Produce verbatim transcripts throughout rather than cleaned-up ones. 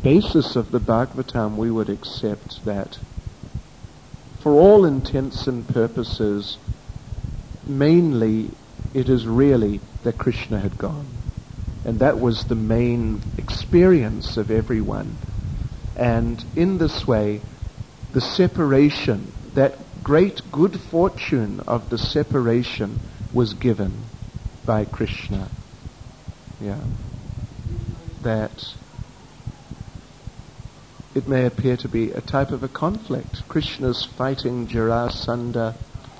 basis of the Bhagavatam, we would accept that for all intents and purposes, mainly it is really that Krishna had gone. And that was the main experience of everyone. And in this way, the separation, that great good fortune of the separation was given by Krishna. Yeah. That it may appear to be a type of a conflict. Krishna's fighting Jarasandha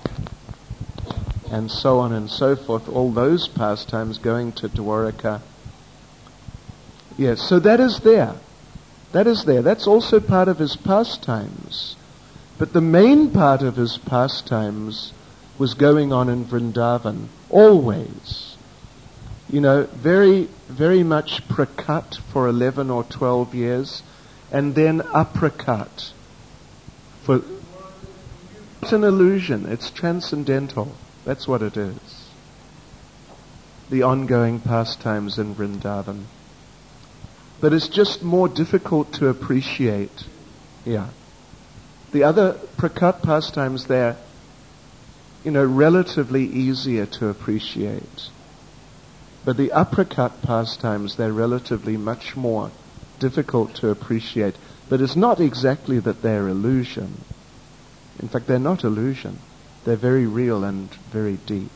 and so on and so forth, all those pastimes going to Dwaraka. Yes, so that is there. That is there. That's also part of his pastimes. But the main part of his pastimes was going on in Vrindavan, always. You know, very, very much prakat for eleven or twelve years, and then aprakat. For, it's an illusion. It's transcendental. That's what it is. The ongoing pastimes in Vrindavan. But it's just more difficult to appreciate. Yeah. The other prakat pastimes, they're, you know, relatively easier to appreciate. But the aprakat pastimes, they're relatively much more difficult to appreciate. But it's not exactly that they're illusion. In fact, they're not illusion. They're very real and very deep.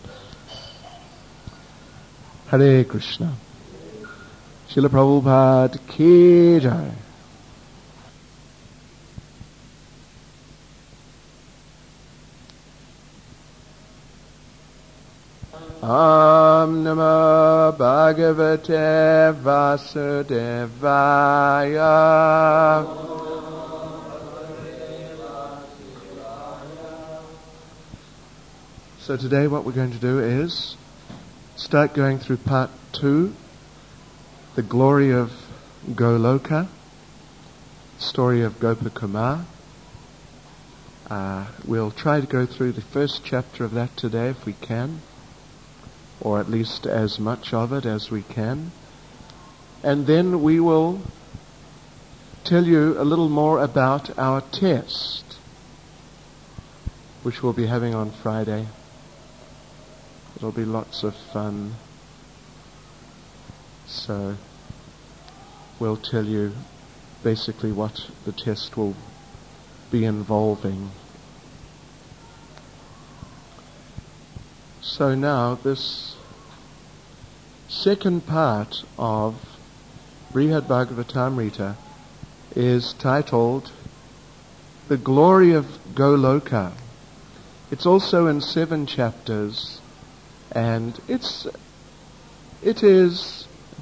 Hare Krishna. Srila Prabhupada ki jai. Om Namo Bhagavate Vasudevaya. So today what we're going to do is start going through part two, the glory of Goloka, story of Gopakumar. Uh, we'll try to go through the first chapter of that today if we can, or at least as much of it as we can. And then we will tell you a little more about our test, which we'll be having on Friday. It'll be lots of fun. So we'll tell you basically what the test will be involving. So now this second part of Brihad Bhagavatamrita is titled The Glory of Goloka. It's also in seven chapters, and it's it is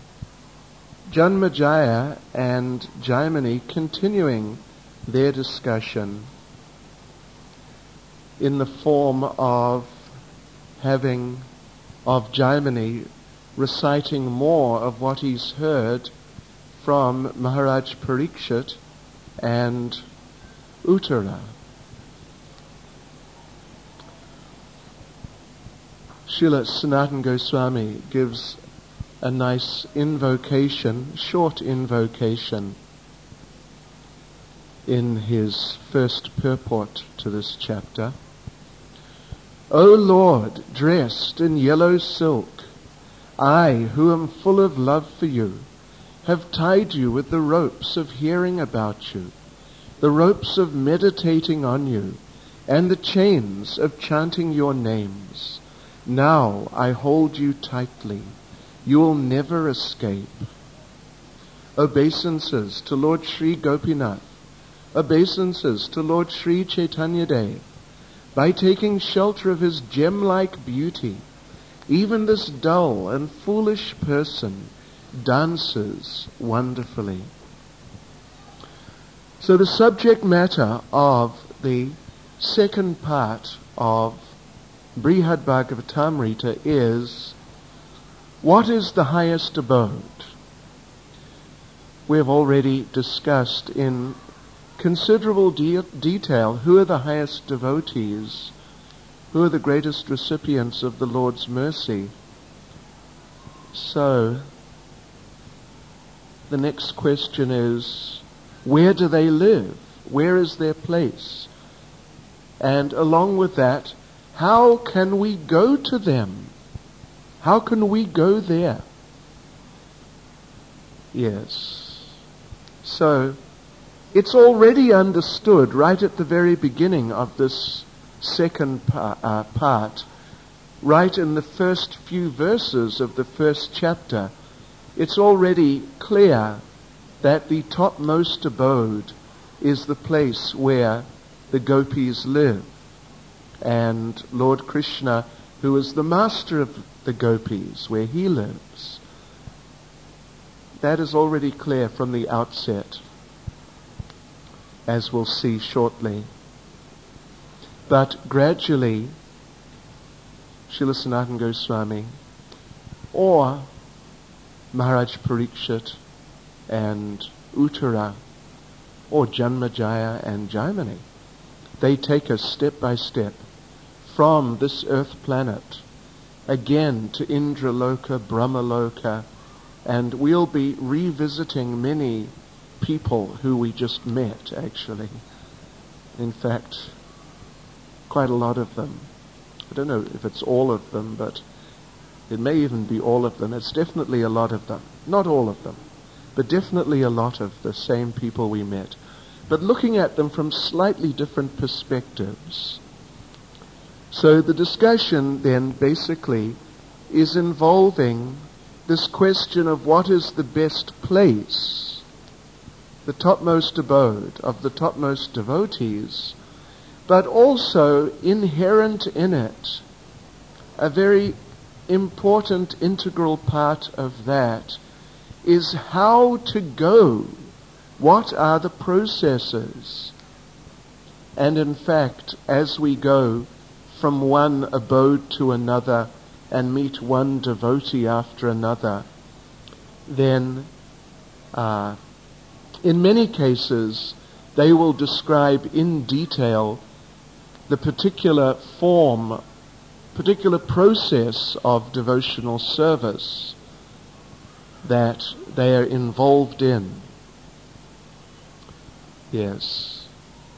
Janmajaya and Jaimini continuing their discussion in the form of having, of Jaimini reciting more of what he's heard from Maharaj Parikshit and Uttara. Srila Sanatana Goswami gives a nice invocation, short invocation, in his first purport to this chapter. O Lord, dressed in yellow silk, I, who am full of love for you, have tied you with the ropes of hearing about you, the ropes of meditating on you, and the chains of chanting your names. Now I hold you tightly. You will never escape. Obeisances to Lord Sri Gopinath. Obeisances to Lord Sri Chaitanya Dev. By taking shelter of his gem-like beauty, even this dull and foolish person dances wonderfully. So the subject matter of the second part of Brihad Bhagavatamrita is, what is the highest abode? We have already discussed in considerable de- detail who are the highest devotees, who are the greatest recipients of the Lord's mercy. So, the next question is, Where do they live? Where is their place? And along with that, how can we go to them? How can we go there? Yes. So, it's already understood right at the very beginning of this second pa- uh, part, right in the first few verses of the first chapter, it's already clear that the topmost abode is the place where the gopis live. And Lord Krishna, who is the master of the gopis, where he lives. That is already clear from the outset, as we'll see shortly. But gradually, Srila Sanatana Goswami or Maharaj Parikshit and Uttara or Janmajaya and Jaimini, they take us step by step from this earth planet again to Indraloka, Brahmaloka, and we'll be revisiting many people who we just met, actually. In fact, quite a lot of them. I don't know if it's all of them, but it may even be all of them. It's definitely a lot of them. Not all of them, but definitely a lot of the same people we met. But looking at them from slightly different perspectives. So the discussion then basically is involving this question of what is the best place, the topmost abode of the topmost devotees, but also inherent in it, a very important integral part of that is how to go. What are the processes? And in fact, as we go from one abode to another and meet one devotee after another, then uh, in many cases they will describe in detail the particular form, particular process of devotional service that they are involved in. Yes.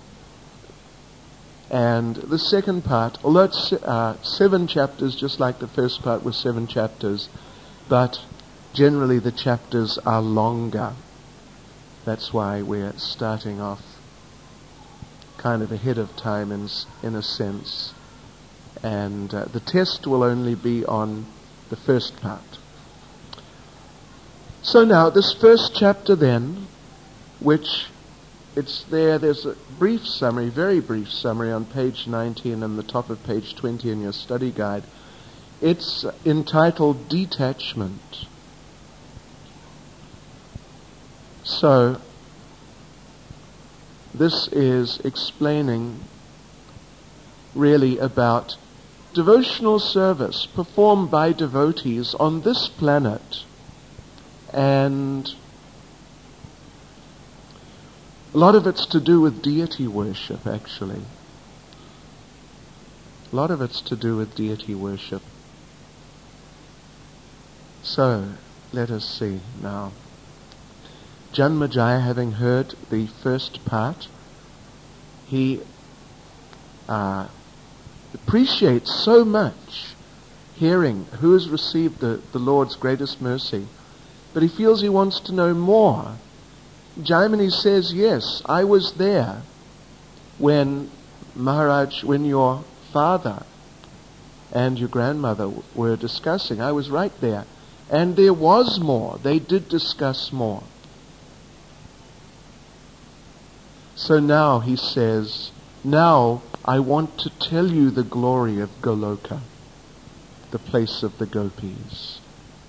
And the second part, although it's uh, seven chapters, just like the first part was seven chapters, but generally the chapters are longer. That's why we're starting off kind of ahead of time in, in a sense. And uh, the test will only be on the first part. So now, this first chapter then, which it's there, there's a brief summary, very brief summary on page nineteen and the top of page twenty in your study guide. It's entitled Detachment. So, this is explaining really about devotional service performed by devotees on this planet. And a lot of it's to do with deity worship, actually. A lot of it's to do with deity worship. So, let us see now. Janmajaya, having heard the first part, he uh, appreciates so much hearing who has received the, the Lord's greatest mercy, but he feels he wants to know more. Jaimini says, yes, I was there when Maharaj, when your father and your grandmother were discussing. I was right there. And there was more. They did discuss more. So now he says, now I want to tell you the glory of Goloka, the place of the gopis.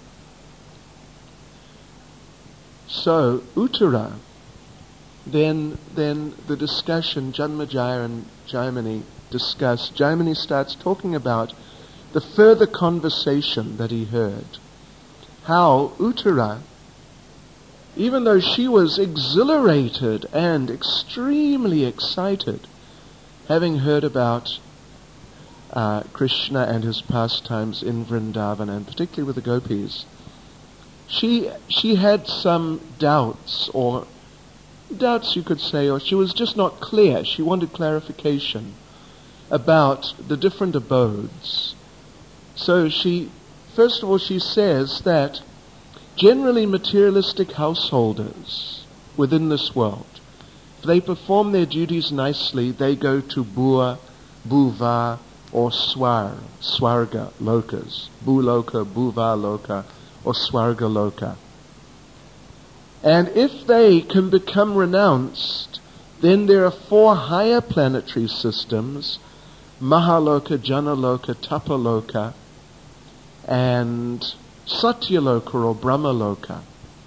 So, Uttara, then then the discussion, Janmajaya and Jaimini discuss, Jaimini starts talking about the further conversation that he heard. How Uttara, even though she was exhilarated and extremely excited, having heard about uh, Krishna and his pastimes in Vrindavan, and particularly with the gopis, She she had some doubts or doubts, you could say, or she was just not clear. She wanted clarification about the different abodes. So she, first of all, she says that generally materialistic householders within this world, if they perform their duties nicely, they go to Bua, Bhuva, or Swar, Swarga lokas, Bhuloka, Bhuva loka, or Swarga loka. And if they can become renounced, then there are four higher planetary systems, Mahaloka, Janaloka, Tapaloka, and Satyaloka or Brahmaloka.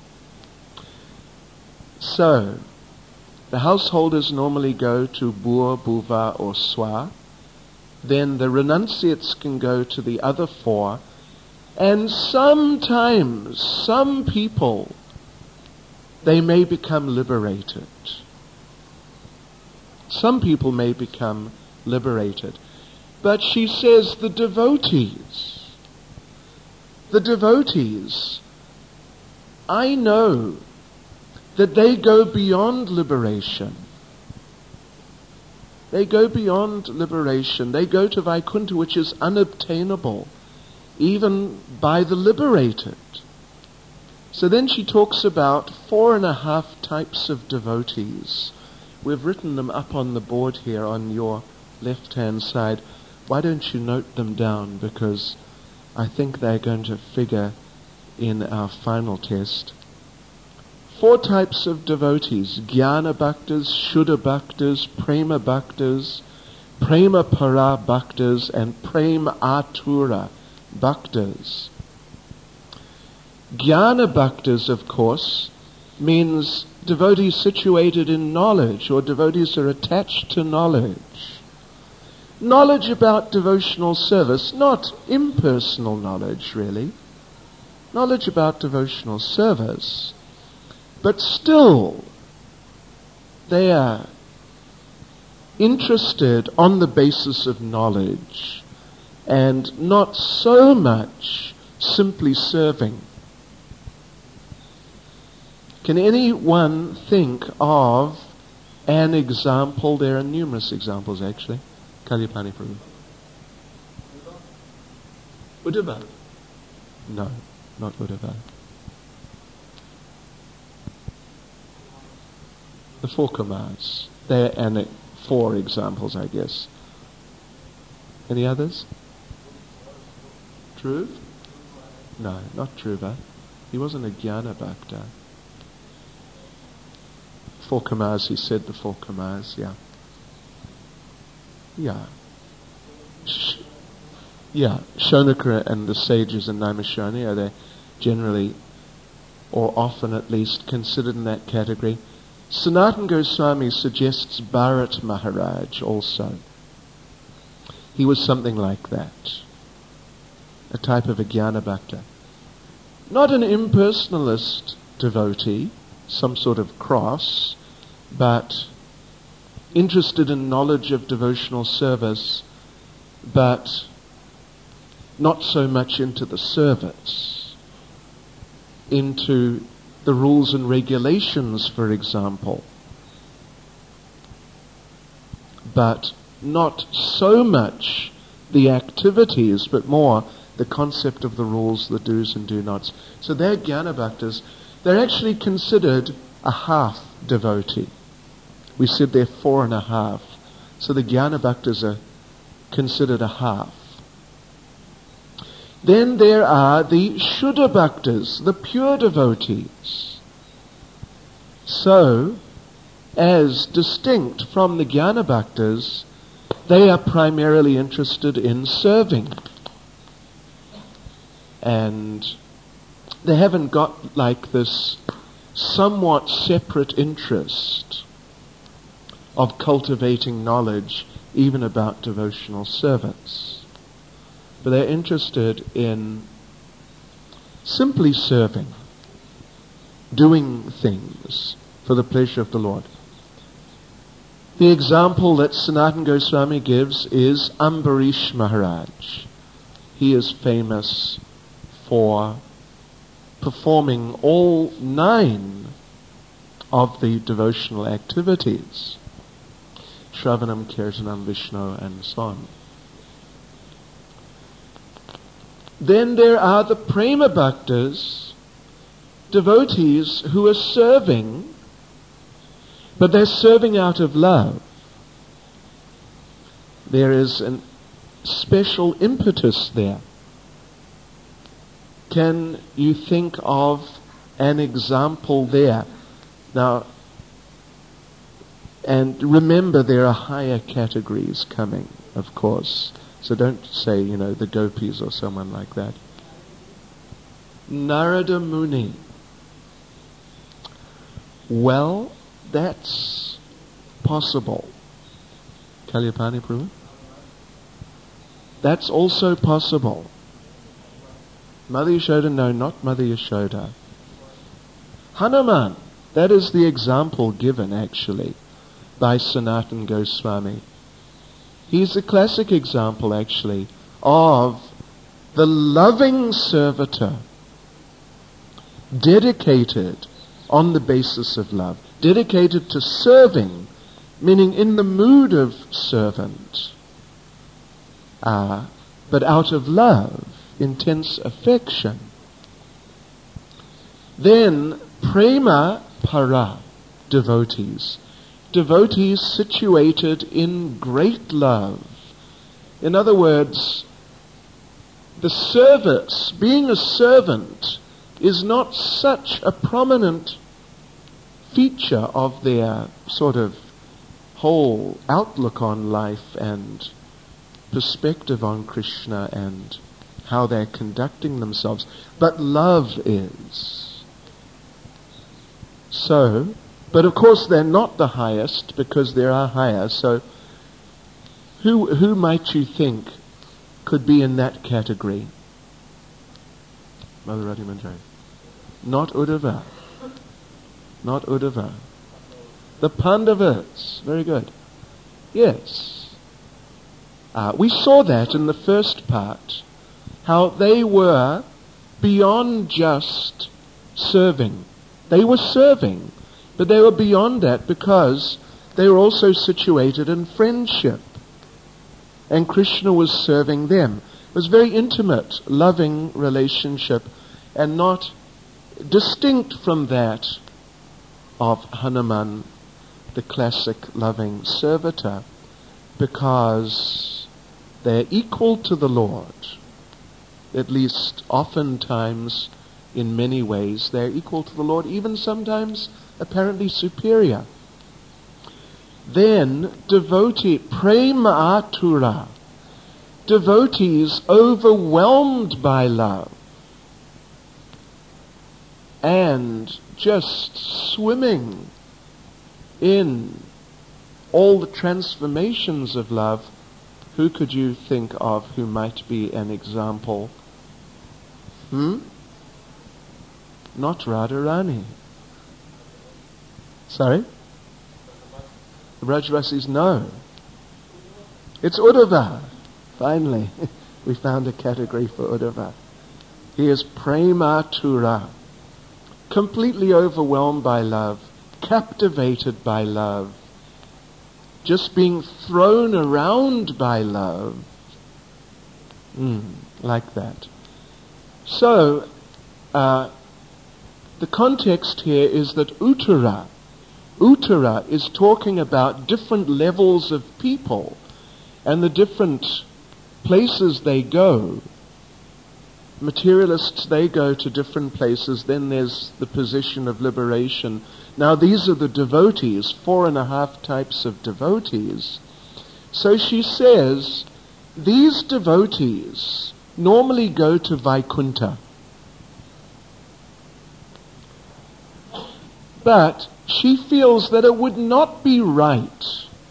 So, the householders normally go to Bua, Bhuva, or Swa. Then the renunciates can go to the other four. And sometimes, some people, they may become liberated. Some people may become liberated. But she says the devotees, the devotees, I know that they go beyond liberation. They go beyond liberation. They go to Vaikuntha, which is unobtainable, even by the liberated. So then she talks about four and a half types of devotees. We've written them up on the board here on your left-hand side. Why don't you note them down, because I think they're going to figure in our final test. Four types of devotees: Jnana Bhaktas, Shuddha Bhaktas, Prema Bhaktas, Prema Para Bhaktas, and Prema Atura Bhaktas. Jnana Bhaktas, of course, means devotees situated in knowledge, or devotees are attached to knowledge. Knowledge about devotional service, not impersonal knowledge, really. Knowledge about devotional service. But still, they are interested on the basis of knowledge and not so much simply serving. Can anyone think of an example? There are numerous examples, actually. Kalyapani Prabhu. Uddhava? No, not Uddhava. The four Kumars. They're an, four examples, I guess. Any others? Dhruv? No, not Dhruva. He wasn't a Jnana Bhakta. Four Kumars, he said the four Kumars, yeah. Yeah. Sh- yeah, Shonakara and the sages in Naimisharni, are they generally, or often at least, considered in that category? Sanatana Goswami suggests Bharat Maharaj also. He was something like that. A type of a Jnana Bhakta. Not an impersonalist devotee, some sort of cross, but interested in knowledge of devotional service, but not so much into the service, into the rules and regulations, for example, but not so much the activities, but more the concept of the rules, the do's and do nots. So they're Jnana Bhaktas. They're actually considered a half devotee. We said they're four and a half. So the Jnana Bhaktas are considered a half. Then there are the Shuddha Bhaktas, the pure devotees. So, as distinct from the Jnana Bhaktas, they are primarily interested in serving. And they haven't got like this somewhat separate interest of cultivating knowledge even about devotional service. But they're interested in simply serving, doing things for the pleasure of the Lord. The example that Sanatana Goswami gives is Ambarish Maharaj. He is famous for performing all nine of the devotional activities. Shravanam, Kirtanam, Vishnu, and so on. Then there are the Prema Bhaktas, devotees who are serving, but they're serving out of love. There is a special impetus there. Can you think of an example there? Now, and remember there are higher categories coming, of course. So don't say, you know, the gopis or someone like that. Narada Muni. Well, that's possible. Kalyapani Prabhu? That's also possible. Mother Yashoda, no, not Mother Yashoda. Hanuman, that is the example given actually by Sanatana Goswami. He's a classic example actually of the loving servitor, dedicated on the basis of love, dedicated to serving, meaning in the mood of servant, uh, but out of love, intense affection. Then prema para, devotees. Devotees situated in great love. In other words, the service, being a servant, is not such a prominent feature of their sort of whole outlook on life and perspective on Krishna and how they're conducting themselves. But love is. So, but of course they're not the highest because there are higher. So who who might you think could be in that category? Mother Radhi Manjari. Not Uddhava. Not Uddhava. The Pandavas. Very good. Yes. Uh, we saw that in the first part, how they were beyond just serving. They were serving, but they were beyond that because they were also situated in friendship. And Krishna was serving them. It was a very intimate, loving relationship and not distinct from that of Hanuman, the classic loving servitor, because they're equal to the Lord. At least oftentimes, in many ways, they're equal to the Lord, even sometimes apparently superior. Then, devotee, prema atura, devotees overwhelmed by love and just swimming in all the transformations of love. Who could you think of who might be an example? Hmm? Not Radharani. Sorry? The Brajavasis, no. It's Uddhava. Finally, we found a category for Uddhava. He is prematura, completely overwhelmed by love, captivated by love, just being thrown around by love. Mm, like that. So, uh, the context here is that Uttara, Uttara is talking about different levels of people and the different places they go. Materialists, they go to different places. Then there's the position of liberation. Now these are the devotees, four and a half types of devotees. So she says, these devotees normally go to Vaikuntha. But she feels that it would not be right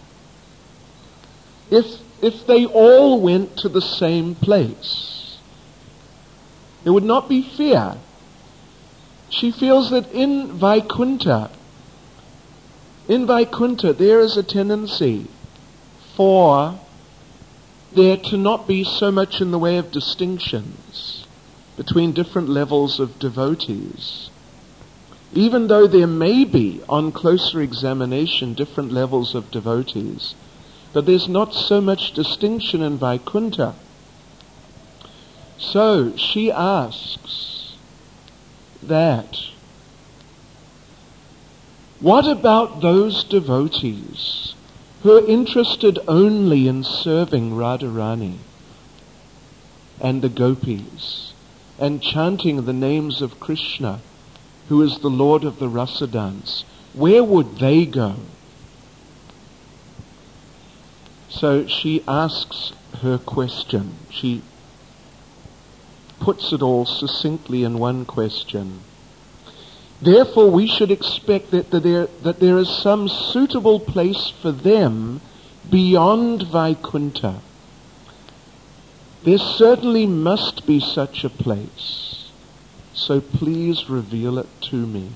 if if they all went to the same place. It would not be fair. She feels that in Vaikuntha, in Vaikuntha there is a tendency for there to not be so much in the way of distinctions between different levels of devotees. even though there may be, on closer examination, different levels of devotees, but there's not so much distinction in Vaikuntha. So she asks that, what about those devotees who are interested only in serving Radharani and the gopis and chanting the names of Krishna, who is the Lord of the Rasa dance? Where would they go? So she asks her question. She puts it all succinctly in one question. Therefore, we should expect that, that, there, that there is some suitable place for them beyond Vaikuntha. There certainly must be such a place. So please reveal it to me.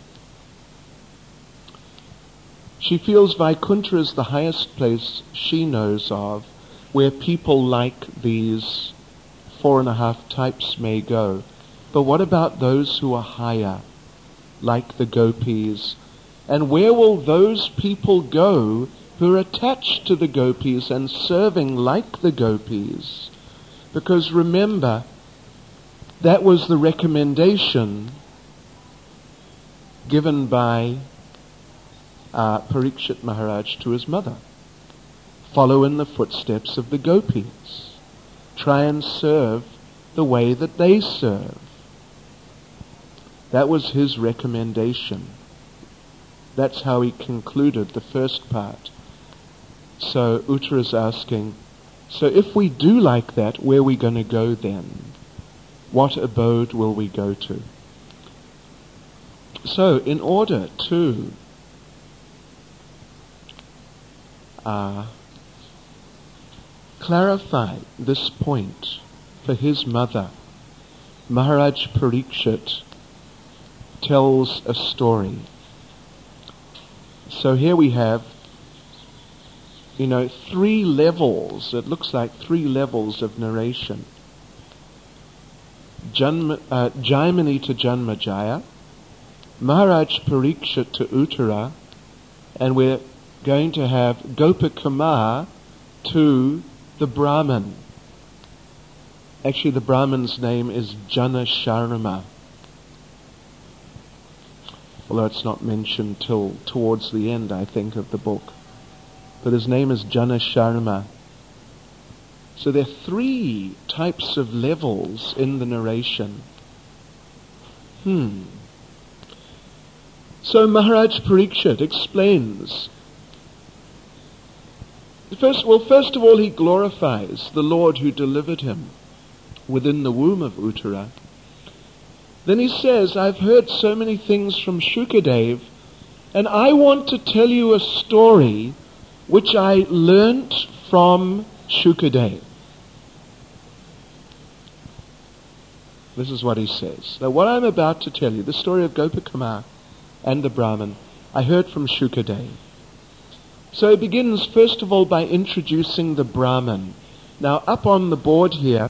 She feels Vaikuntha is the highest place she knows of where people like these four and a half types may go. But what about those who are higher, like the gopis? And where will those people go who are attached to the gopis and serving like the gopis? Because remember, that was the recommendation given by uh, Parikshit Maharaj to his mother. Follow in the footsteps of the gopis. Try and serve the way that they serve. That was his recommendation. That's how he concluded the first part. So Uttara is asking, so if we do like that, where are we going to go then? What abode will we go to? So in order to uh, clarify this point for his mother, Maharaj Parikshit tells a story. So here we have, you know, three levels. It looks like three levels of narration. Janma, uh, Jaimini to Janmajaya, Maharaj Parikshit to Uttara, and we're going to have Gopakumar to the Brahman. Actually, the Brahman's name is Jana Sharma, although it's not mentioned till towards the end, I think, of the book. But his name is Jana Sharma. So there are three types of levels in the narration. Hmm. So Maharaj Parikshit explains. First, well, first of all, he glorifies the Lord who delivered him within the womb of Uttara. Then he says, I've heard so many things from Shukadev, and I want to tell you a story which I learnt from Shukadev. This is what he says. Now, what I'm about to tell you, the story of Gopakumar and the Brahman, I heard from Shukadev. So he begins, first of all, by introducing the Brahman. Now, up on the board here,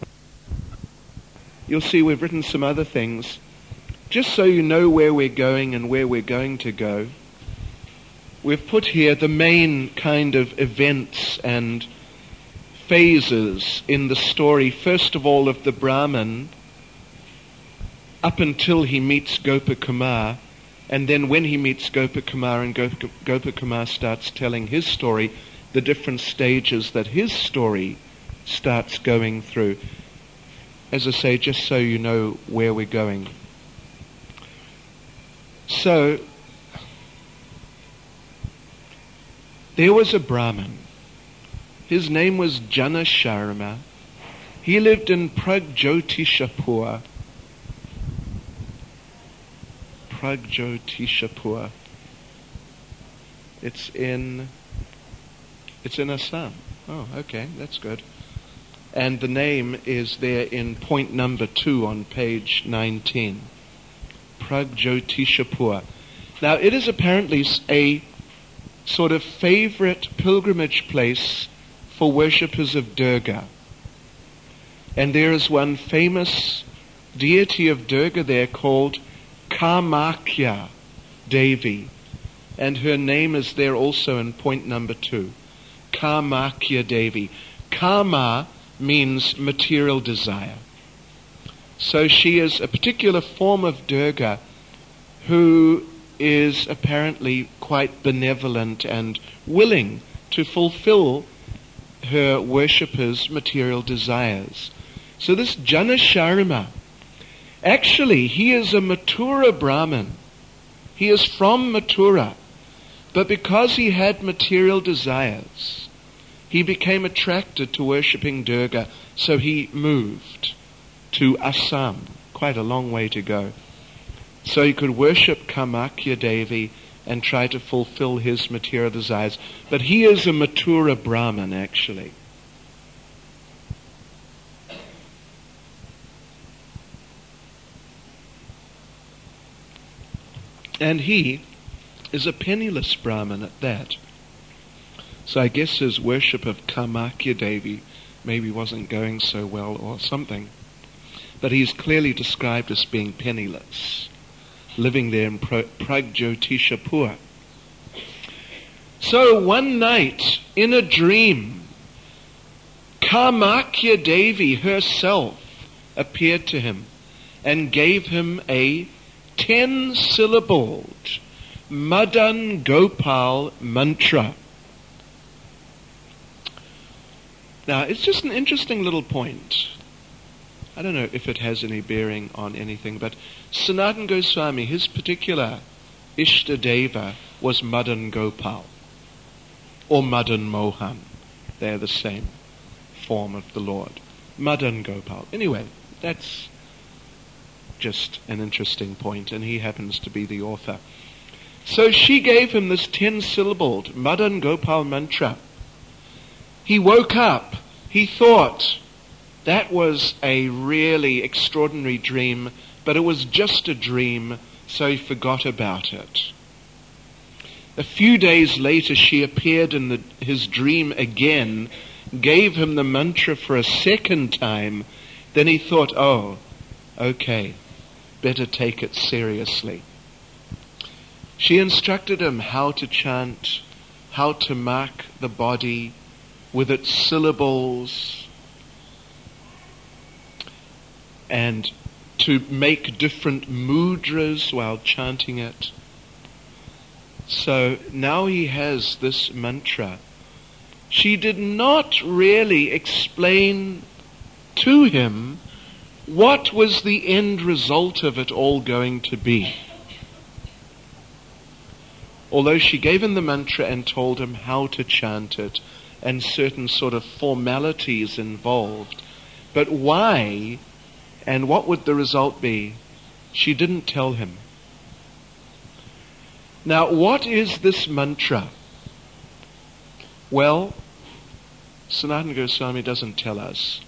you'll see we've written some other things. Just so you know where we're going and where we're going to go, we've put here the main kind of events and phases in the story, first of all, of the Brahman, up until he meets Gopakumar, and then when he meets Gopakumar and Gop- Gopakumar starts telling his story, the different stages that his story starts going through. As I say, just so you know where we're going. So, there was a Brahmin. His name was Jana Sharma. He lived in Pragjotishapur. Pragjotishapur. It's in, it's in Assam. Oh, okay, that's good. And the name is there in point number two on page nineteen. Pragjotishapur. Now, it is apparently a sort of favorite pilgrimage place for worshippers of Durga. And there is one famous deity of Durga there called Kamakya Devi. And her name is there also in point number two. Kamakya Devi. Kama means material desire. So she is a particular form of Durga who is apparently quite benevolent and willing to fulfill her worshippers' material desires. So this Jana Sharma, actually he is a Mathura Brahmin. He is from Mathura. But because he had material desires, he became attracted to worshipping Durga, so he moved to Assam, quite a long way to go. So he could worship Kamakya Devi and try to fulfill his material desires. But he is a Mathura Brahmin, actually. And he is a penniless Brahmin at that. So I guess his worship of Kamakya Devi maybe wasn't going so well or something. But he's clearly described as being penniless, living there in Pragjotishapur. So one night, in a dream, Kamakya Devi herself appeared to him and gave him a ten-syllabled Madan Gopal mantra. Now, it's just an interesting little point. I don't know if it has any bearing on anything, but Sanatana Goswami, his particular Ishtadeva was Madan Gopal or Madan Mohan. They're the same form of the Lord. Madan Gopal. Anyway, that's just an interesting point, and he happens to be the author. So she gave him this ten-syllabled Madan Gopal mantra. He woke up. He thought that was a really extraordinary dream, but it was just a dream, so he forgot about it. A few days later, she appeared in the, his dream again, gave him the mantra for a second time. Then he thought, oh, okay, better take it seriously. She instructed him how to chant, how to mark the body with its syllables, and to make different mudras while chanting it. So now he has this mantra. She did not really explain to him what was the end result of it all going to be. Although she gave him the mantra and told him how to chant it and certain sort of formalities involved, but why and what would the result be, she didn't tell him. Now, what is this mantra? Well, Sanatana Goswami doesn't tell us.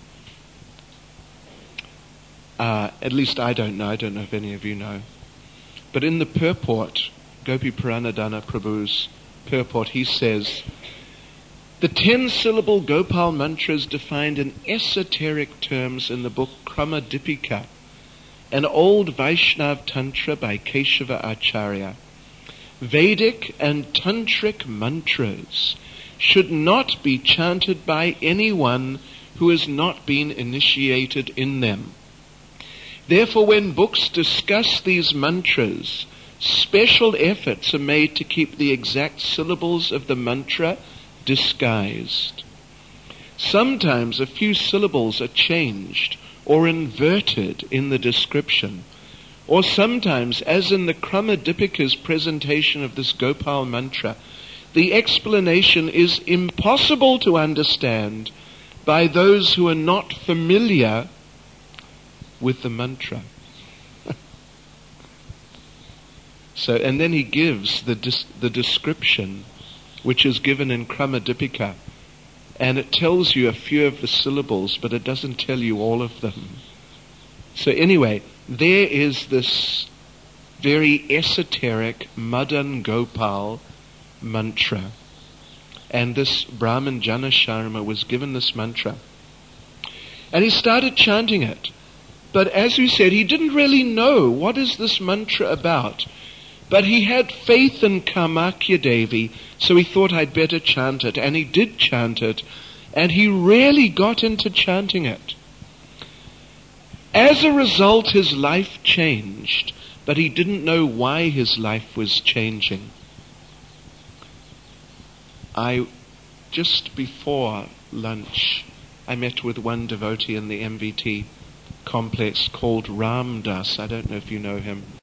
Uh, at least I don't know. I don't know if any of you know. But in the purport, Gopi Pranadhana Prabhu's purport, he says, the ten-syllable Gopal mantra is defined in esoteric terms in the book Kramadipika, an old Vaishnav Tantra by Keshava Acharya. Vedic and Tantric mantras should not be chanted by anyone who has not been initiated in them. Therefore, when books discuss these mantras, special efforts are made to keep the exact syllables of the mantra disguised. Sometimes a few syllables are changed or inverted in the description. Or sometimes, as in the Kramadipika's presentation of this Gopal mantra, the explanation is impossible to understand by those who are not familiar with the mantra. So, and then he gives the dis- the description which is given in Kramadipika, and it tells you a few of the syllables, but it doesn't tell you all of them. So anyway, there is this very esoteric Madan Gopal mantra, and this Brahmin Jana Sharma was given this mantra, and he started chanting it. But as we said, he didn't really know what is this mantra about. But he had faith in Kamakya Devi, so he thought I'd better chant it. And he did chant it. And he really got into chanting it. As a result, his life changed. But he didn't know why his life was changing. I, just before lunch, I met with one devotee in the M V T complex called Ram Das. I don't know if you know him.